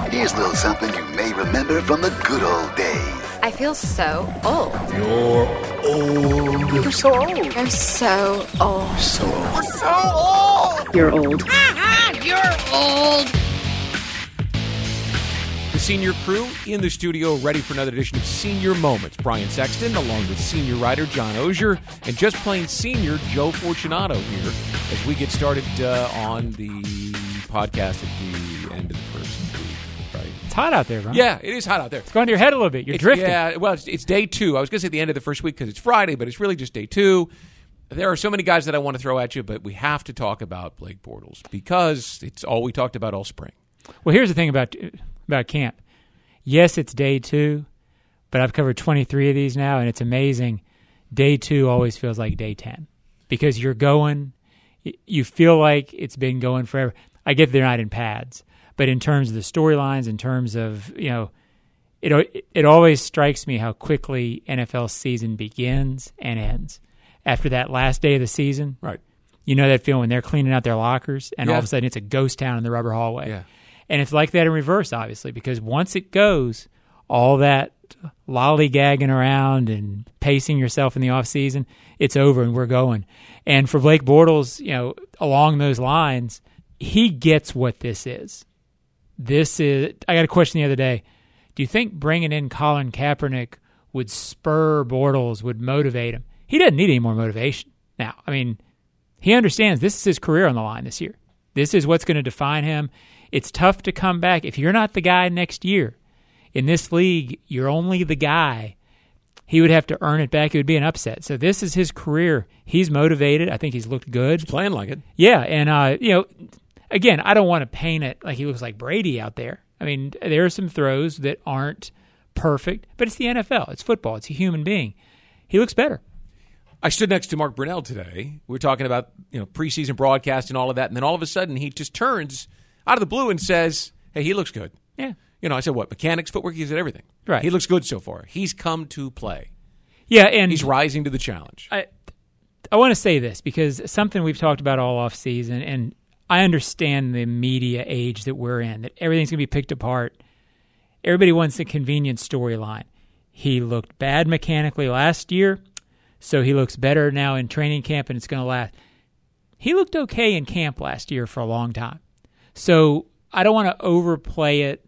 Here's a little something you may remember from the good old days. I feel so old. You're old. You're so old. You're so old. So old. You're so old. You're old. You're old. The senior crew in the studio, ready for another edition of Senior Moments. Brian Sexton, along with senior writer John Ozier, and just plain senior Joe Fortunato here as we get started on the podcast at the end of the first week. Right? It's hot out there, bro. Yeah, it is hot out there. It's going to your head a little bit. You're drifting. Yeah, well, it's day two. I was going to say the end of the first week because it's Friday, but it's really just day two. There are so many guys that I want to throw at you, but we have to talk about Blake Bortles because it's all we talked about all spring. Well, here's the thing about camp. Yes, it's day two, but I've covered 23 of these now, and it's amazing. Day two always feels like day 10 because you're going. You feel like it's been going forever. I get they're not in pads, but in terms of the storylines, in terms of, it always strikes me how quickly NFL season begins and ends. After that last day of the season, right? You know that feeling when they're cleaning out their lockers, and Yeah. all of a sudden it's a ghost town in the rubber hallway. Yeah. And it's like that in reverse, obviously, because once it goes, all that lollygagging around and pacing yourself in the off season, it's over and we're going. And for Blake Bortles, along those lines, he gets what this is. I got a question the other day. Do you think bringing in Colin Kaepernick would spur Bortles, would motivate him? He doesn't need any more motivation now. I mean, he understands this is his career on the line this year. This is what's going to define him. It's tough to come back. If you're not the guy next year in this league, you're only the guy. He would have to earn it back. It would be an upset. So this is his career. He's motivated. I think he's looked good. He's playing like it. Yeah, and again, I don't want to paint it like he looks like Brady out there. I mean, there are some throws that aren't perfect, but it's the NFL. It's football. It's a human being. He looks better. I stood next to Mark Brunell today. We were talking about preseason broadcast and all of that, and then all of a sudden he just turns out of the blue and says, "Hey, he looks good." Yeah. I said, "What? Mechanics, footwork? He said everything. Right. He looks good so far. He's come to play. Yeah, and He's rising to the challenge." I want to say this because something we've talked about all off season, and I understand the media age that we're in, that everything's going to be picked apart. Everybody wants a convenient storyline. He looked bad mechanically last year, so he looks better now in training camp, and it's going to last. He looked okay in camp last year for a long time. So I don't want to overplay it.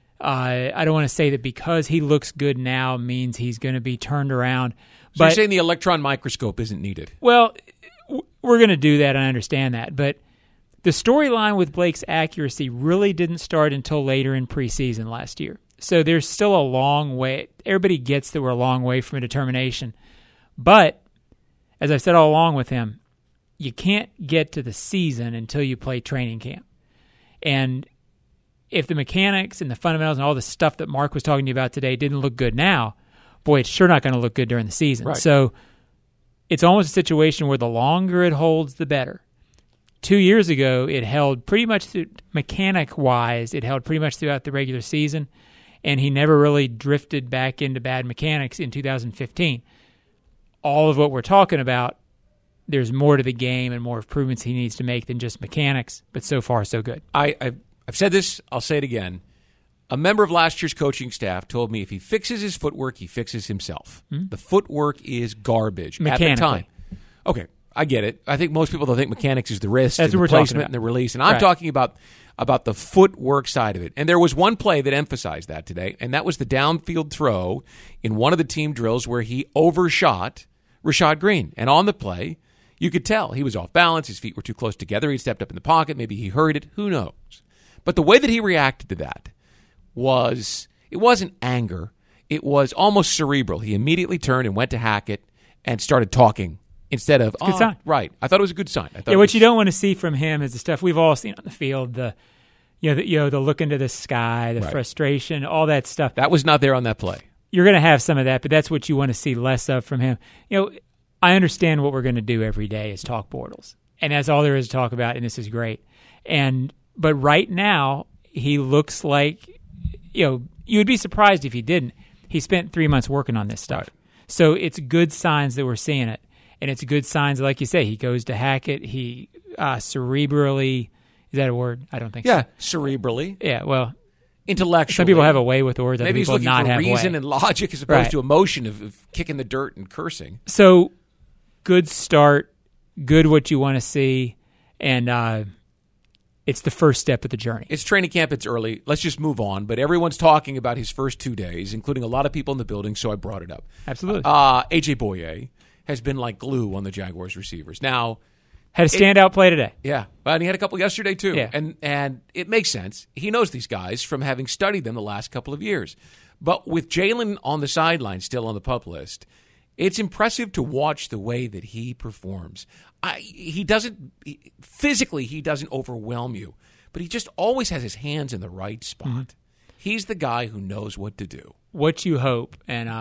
I don't want to say that because he looks good now means he's going to be turned around. So you're saying the electron microscope isn't needed? Well, we're going to do that. I understand that. But the storyline with Blake's accuracy really didn't start until later in preseason last year. So there's still a long way. Everybody gets that we're a long way from a determination. But, as I've said all along with him, you can't get to the season until you play training camp. And if the mechanics and the fundamentals and all the stuff that Mark was talking to you about today didn't look good now, boy, it's sure not going to look good during the season. Right. So it's almost a situation where the longer it holds, the better. 2 years ago, it held pretty much, mechanic-wise, it held pretty much throughout the regular season, and he never really drifted back into bad mechanics in 2015. All of what we're talking about, there's more to the game and more improvements he needs to make than just mechanics, but so far, so good. I've said this, I'll say it again. A member of last year's coaching staff told me if he fixes his footwork, he fixes himself. Mm-hmm. The footwork is garbage at the time. Okay, I get it. I think most people don't think mechanics is the wrist and the placement and the release, and I'm talking about the footwork side of it. And there was one play that emphasized that today, and that was the downfield throw in one of the team drills where he overshot Rashad Green. And on the play, you could tell he was off balance. His feet were too close together. He stepped up in the pocket. Maybe he hurried it. Who knows? But the way that he reacted to that it wasn't anger. It was almost cerebral. He immediately turned and went to Hackett and started talking instead of, good sign. Right. I thought it was a good sign. What you don't want to see from him is the stuff we've all seen on the field, the look into the sky, the frustration, all that stuff. That was not there on that play. You're going to have some of that, but that's what you want to see less of from him. I understand what we're going to do every day is talk Bortles, and that's all there is to talk about, and this is great. But right now, he looks like, you would be surprised if he didn't. He spent 3 months working on this stuff. Right. So it's good signs that we're seeing it. And it's good signs, like you say, he goes to Hackett. He cerebrally, is that a word? I don't think so. Yeah, cerebrally. Yeah, well, intellectually. Some people have a way with words. Other Maybe he's people looking not for have reason way. and logic as opposed Right. to emotion of kicking the dirt and cursing. So, good start, good what you want to see, and it's the first step of the journey. It's training camp. It's early. Let's just move on. But everyone's talking about his first 2 days, including a lot of people in the building, so I brought it up. Absolutely. A.J. Boye has been like glue on the Jaguars receivers. Now, Had a standout play today. yeah, and he had a couple yesterday too. Yeah. And it makes sense. He knows these guys from having studied them the last couple of years. But with Jalen on the sideline, still on the PUP list, it's impressive to watch the way that he performs. He doesn't overwhelm you, but he just always has his hands in the right spot. Mm-hmm. He's the guy who knows what to do. What you hope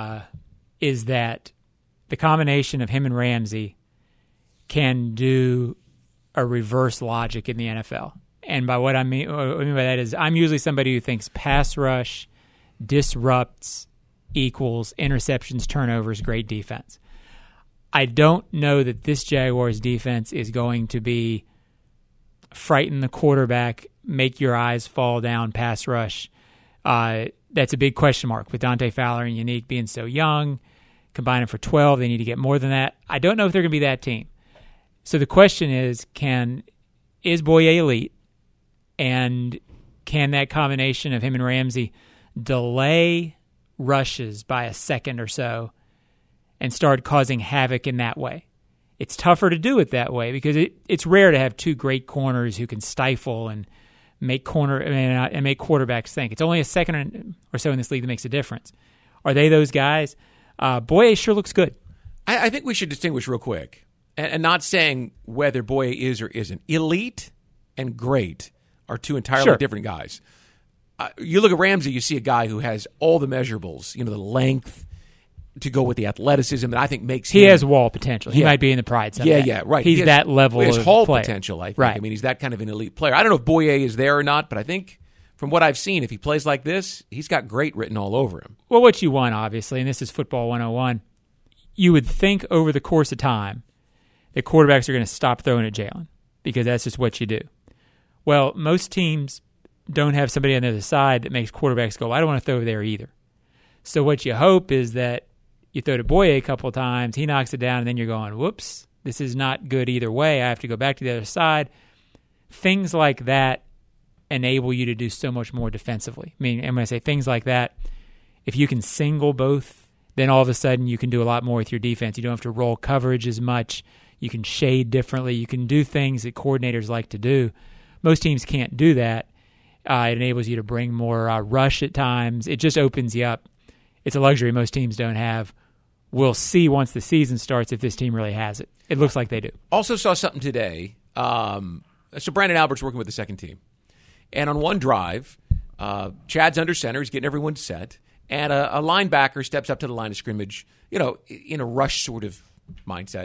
is that the combination of him and Ramsey can do a reverse logic in the NFL. And by what I mean by that is I'm usually somebody who thinks pass rush disrupts equals interceptions, turnovers, great defense. I don't know that this Jaguars defense is going to be frighten the quarterback, make your eyes fall down, pass rush. That's a big question mark with Dante Fowler and Unique being so young. Combine them for 12. They need to get more than that. I don't know if they're going to be that team. So the question is Boye elite? And can that combination of him and Ramsey delay rushes by a second or so and start causing havoc in that way? It's tougher to do it that way because it's rare to have two great corners who can stifle and make quarterbacks think. It's only a second or so in this league that makes a difference. Are they those guys? Boye sure looks good. I think we should distinguish real quick, and not saying whether Boye is or isn't. Elite and great are two entirely different guys. You look at Ramsey, you see a guy who has all the measurables, the length to go with the athleticism that I think makes him. He has wall potential. He Yeah. might be in the pride someday. Yeah, right. He's that level he has of Hall player. potential, I think. Right. I mean, he's that kind of an elite player. I don't know if Boye is there or not, but I think from what I've seen, if he plays like this, he's got great written all over him. Well, what you want, obviously, and this is football 101, you would think over the course of time that quarterbacks are going to stop throwing at Jalen because that's just what you do. Well, most teams don't have somebody on the other side that makes quarterbacks go, I don't want to throw there either. So what you hope is that you throw to Boye a couple of times, he knocks it down, and then you're going, whoops, this is not good either way. I have to go back to the other side. Things like that enable you to do so much more defensively. I mean, and when I say things like that, if you can single both, then all of a sudden you can do a lot more with your defense. You don't have to roll coverage as much. You can shade differently. You can do things that coordinators like to do. Most teams can't do that. It enables you to bring more rush at times. It just opens you up. It's a luxury most teams don't have. We'll see once the season starts if this team really has it. It looks like they do. Also saw something today. So Brandon Albert's working with the second team. And on one drive, Chad's under center. He's getting everyone set. And a linebacker steps up to the line of scrimmage, in a rush sort of mindset.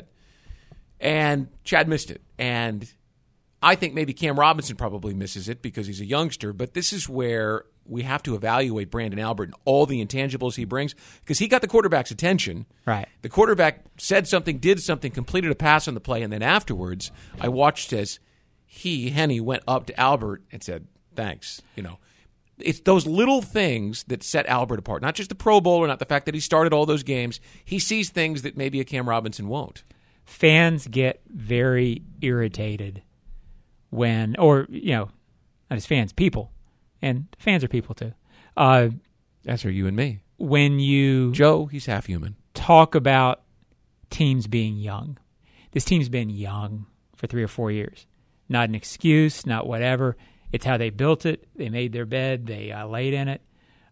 And Chad missed it. And I think maybe Cam Robinson probably misses it because he's a youngster. But this is where we have to evaluate Brandon Albert and all the intangibles he brings because he got the quarterback's attention. Right. The quarterback said something, did something, completed a pass on the play, and then afterwards I watched as Henny went up to Albert and said, thanks. It's those little things that set Albert apart. Not just the Pro Bowler, not the fact that he started all those games. He sees things that maybe a Cam Robinson won't. Fans get very irritated when, not just fans, people. And fans are people too. That's for you and me. When you Joe, he's half human. Talk about teams being young. This team's been young for 3 or 4 years. Not an excuse, not whatever. It's how they built it. They made their bed. They laid in it.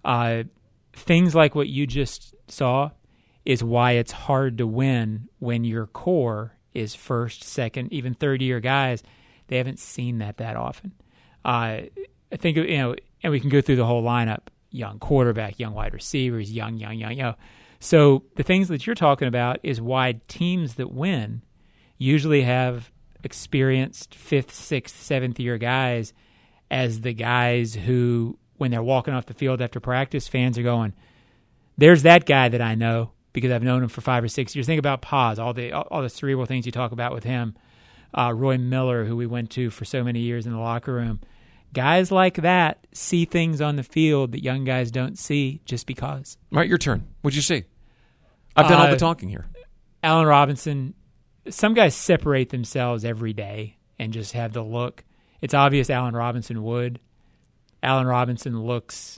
Things like what you just saw is why it's hard to win when your core is first, second, even third-year guys. They haven't seen that often. I think, and we can go through the whole lineup, young quarterback, young wide receivers, young. So the things that you're talking about is why teams that win usually have experienced 5th, 6th, 7th-year guys as the guys who, when they're walking off the field after practice, fans are going, there's that guy that I know because I've known him for 5 or 6 years. Think about Paz, all the cerebral things you talk about with him. Roy Miller, who we went to for so many years in the locker room. Guys like that see things on the field that young guys don't see just because. All right, your turn. What'd you see? I've done all the talking here. Allen Robinson, some guys separate themselves every day and just have the look. It's obvious Allen Robinson would. Allen Robinson looks,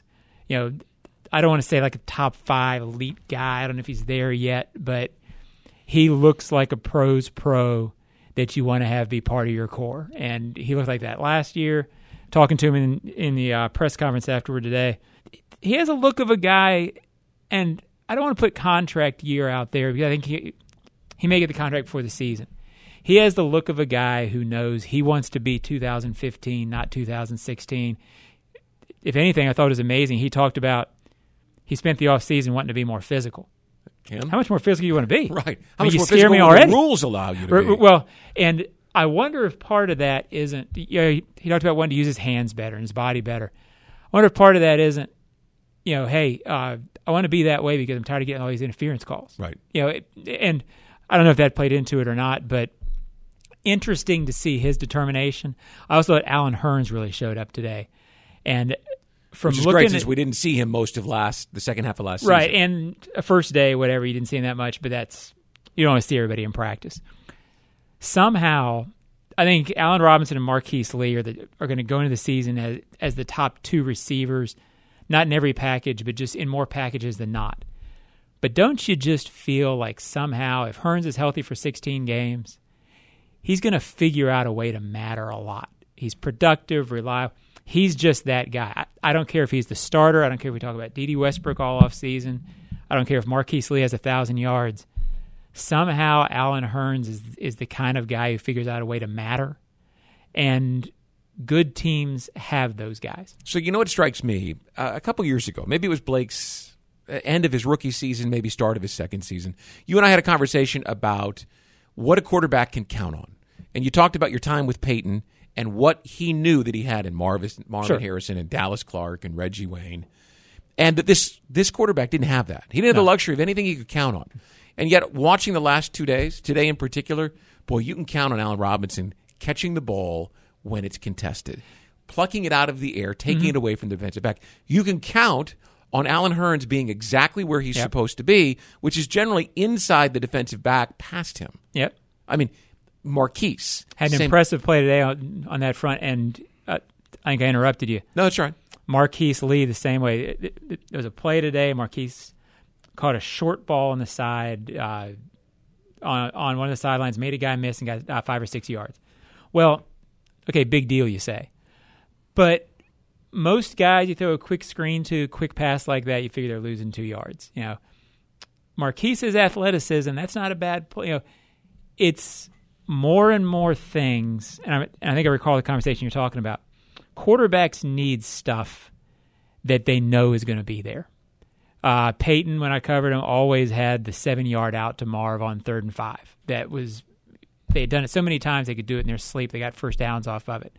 I don't want to say like a top 5 elite guy. I don't know if he's there yet, but he looks like a pro's pro that you want to have be part of your core. And he looked like that last year. Talking to him in the press conference afterward today, he has a look of a guy, and I don't want to put contract year out there because I think he may get the contract before the season. He has the look of a guy who knows he wants to be 2015, not 2016. If anything, I thought it was amazing. He talked about he spent the offseason wanting to be more physical. Him? How much more physical do you want to be? Right. How much you more scare physical me will already? The rules allow you to be. Well, and I wonder if part of that isn't, he talked about wanting to use his hands better and his body better. I wonder if part of that isn't, hey, I want to be that way because I'm tired of getting all these interference calls. Right. And I don't know if that played into it or not, but interesting to see his determination. I also thought Allen Hurns really showed up today. And from which is looking great since we didn't see him most of the second half of last season. Right, and a first day, whatever, you didn't see him that much, but you don't want to see everybody in practice. Somehow, I think Allen Robinson and Marquise Lee are going to go into the season as the top 2 receivers, not in every package, but just in more packages than not. But don't you just feel like somehow, if Hurns is healthy for 16 games, he's going to figure out a way to matter a lot. He's productive, reliable. He's just that guy. I don't care if he's the starter. I don't care if we talk about D.D. Westbrook all offseason. I don't care if Marquise Lee has 1,000 yards. Somehow Allen Hurns is the kind of guy who figures out a way to matter, and good teams have those guys. So you know what strikes me? A couple years ago, maybe it was Blake's end of his rookie season, maybe start of his second season, you and I had a conversation about what a quarterback can count on. And you talked about your time with Peyton and what he knew that he had in Marvin Sure. Harrison and Dallas Clark and Reggie Wayne. And that this quarterback didn't have that. He didn't have the luxury of anything he could count on. And yet, watching the last 2 days, today in particular, boy, you can count on Allen Robinson catching the ball when it's contested, plucking it out of the air, taking it away from the defensive back. You can count on Allen Hurns being exactly where he's supposed to be, which is generally inside the defensive back past him. Yep. I mean, Marquise. Had an impressive play today on that front, and I think I interrupted you. No, that's right. Marquise Lee the same way. There was a play today. Marquise caught a short ball on the side on one of the sidelines, made a guy miss and got 5 or 6 yards. Well, okay, big deal, you say. But most guys, you throw a quick screen to, quick pass like that, you figure they're losing 2 yards. Marquise's athleticism, that's not a bad play. It's more and more things, and I think I recall the conversation you're talking about. Quarterbacks need stuff that they know is going to be there. Peyton, when I covered him, always had the 7-yard out to Marv on 3rd and 5. They had done it so many times they could do it in their sleep. They got first downs off of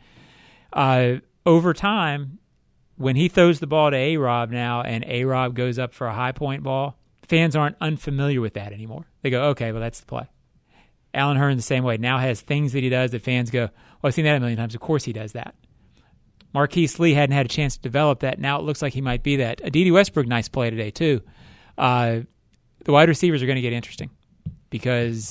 it. Over time, when he throws the ball to A-Rob now and A-Rob goes up for a high point ball, fans aren't unfamiliar with that anymore. They go, okay, well, that's the play. Allen Hurns the same way. Now has things that he does that fans go, well, I've seen that a million times. Of course he does that. Marquise Lee hadn't had a chance to develop that. Now it looks like he might be that. D.D. Westbrook, nice play today, too. The wide receivers are going to get interesting because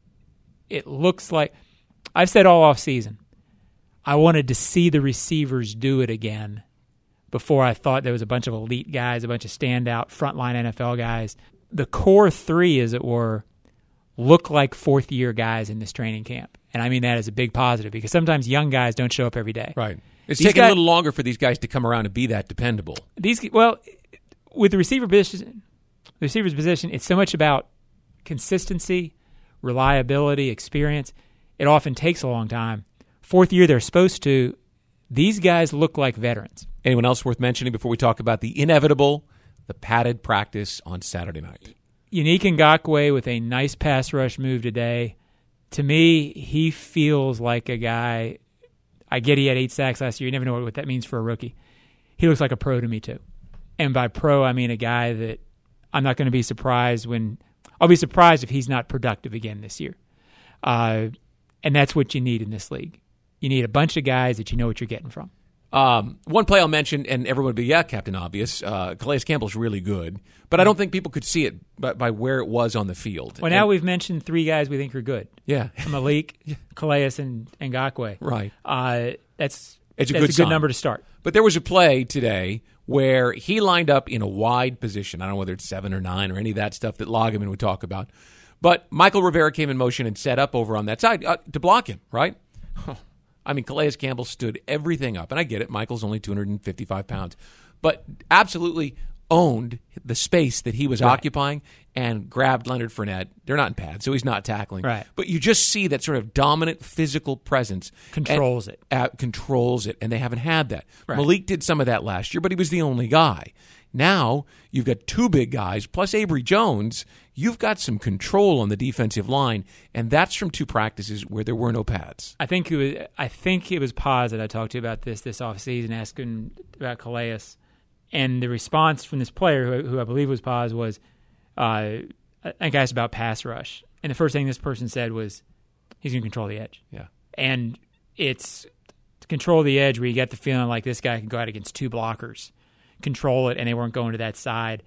it looks like – I've said all offseason, I wanted to see the receivers do it again before I thought there was a bunch of elite guys, a bunch of standout frontline NFL guys. The core 3, as it were, look like fourth-year guys in this training camp. And I mean that as a big positive because sometimes young guys don't show up every day. Right. It's taking a little longer for these guys to come around and be that dependable. With the receiver's position, it's so much about consistency, reliability, experience. It often takes a long time. Fourth year, they're supposed to. These guys look like veterans. Anyone else worth mentioning before we talk about the inevitable, the padded practice on Saturday night? Yannick Ngakoue with a nice pass rush move today. To me, he feels like a guy. I get he had 8 sacks last year. You never know what that means for a rookie. He looks like a pro to me, too. And by pro, I mean a guy that I'm not going to be surprised when – I'll be surprised if he's not productive again this year. And that's what you need in this league. You need a bunch of guys that you know what you're getting from. One play I'll mention, and everyone would be, Captain Obvious. Calais Campbell's really good, but I don't think people could see it by where it was on the field. Well, now we've mentioned 3 guys we think are good. Yeah. Malik, Calais, and Ngakoue. Right. That's a good number to start. But there was a play today where he lined up in a wide position. I don't know whether it's 7 or 9 or any of that stuff that Lageman would talk about. But Michael Rivera came in motion and set up over on that side to block him, right? I mean, Calais Campbell stood everything up. And I get it. Michael's only 255 pounds. But absolutely owned the space that he was occupying and grabbed Leonard Fournette. They're not in pads, so he's not tackling. Right. But you just see that sort of dominant physical presence. Controls it. Controls it, and they haven't had that. Right. Malik did some of that last year, but he was the only guy. Now you've got 2 big guys, plus Avery Jones. You've got some control on the defensive line, and that's from 2 practices where there were no pads. I think it was Paz that I talked to about this offseason, asking about Calais. And the response from this player, who I believe was Paz, was, I think I asked about pass rush. And the first thing this person said was, he's going to control the edge. Yeah. And it's to control the edge where you get the feeling like this guy can go out against 2 blockers, control it, and they weren't going to that side.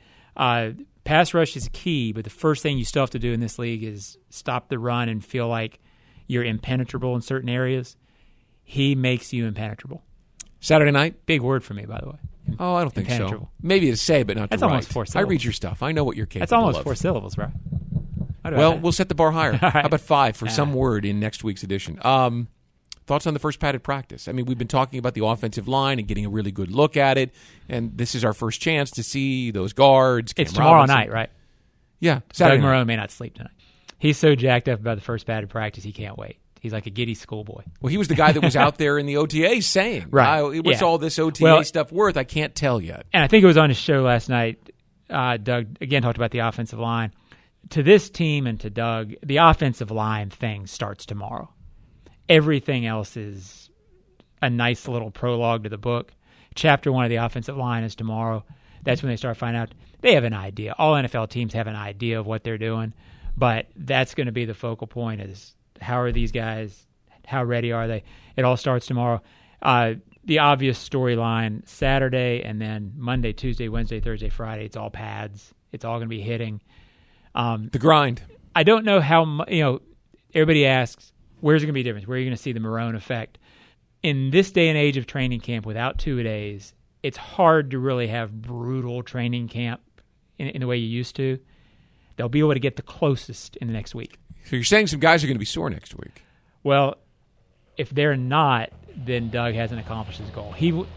Pass rush is key, but the first thing you still have to do in this league is stop the run and feel like you're impenetrable in certain areas. He makes you impenetrable. Saturday night? Big word for me, by the way. Oh, I don't think so. Maybe to say, but not to That's write. almost 4 syllables. I read your stuff. I know what you're capable of. That's almost 4 syllables, right? Well, we'll set the bar higher. Right. How about 5 for some word in next week's edition? Thoughts on the first padded practice? I mean, we've been talking about the offensive line and getting a really good look at it, and this is our first chance to see those guards. It's tomorrow night, right? Yeah. Doug Marone may not sleep tonight. He's so jacked up about the first padded practice, he can't wait. He's like a giddy schoolboy. Well, he was the guy that was out there in the OTA saying, right. What's all this OTA stuff worth? I can't tell yet. And I think it was on his show last night. Doug, again, talked about the offensive line. To this team and to Doug, the offensive line thing starts tomorrow. Everything else is a nice little prologue to the book. Chapter 1 of the offensive line is tomorrow. That's when they start finding out. They have an idea. All NFL teams have an idea of what they're doing, but that's going to be the focal point is how are these guys, how ready are they? It all starts tomorrow. The obvious storyline, Saturday and then Monday, Tuesday, Wednesday, Thursday, Friday, it's all pads. It's all going to be hitting. The grind. I don't know how, everybody asks, where's it going to be a difference? Where are you going to see the Marone effect? In this day and age of training camp without 2-a-days, it's hard to really have brutal training camp in the way you used to. They'll be able to get the closest in the next week. So you're saying some guys are going to be sore next week? Well, if they're not, then Doug hasn't accomplished his goal.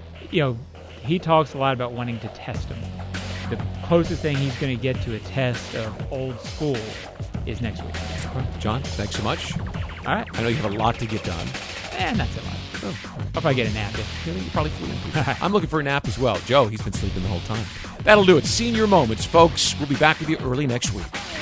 He talks a lot about wanting to test them. The closest thing he's going to get to a test of old school is next week. John, thanks so much. All right. I know you have a lot to get done. Not so much. I'll probably get a nap. You probably flew in. I'm looking for a nap as well. Joe, he's been sleeping the whole time. That'll do it. Senior Moments, folks. We'll be back with you early next week.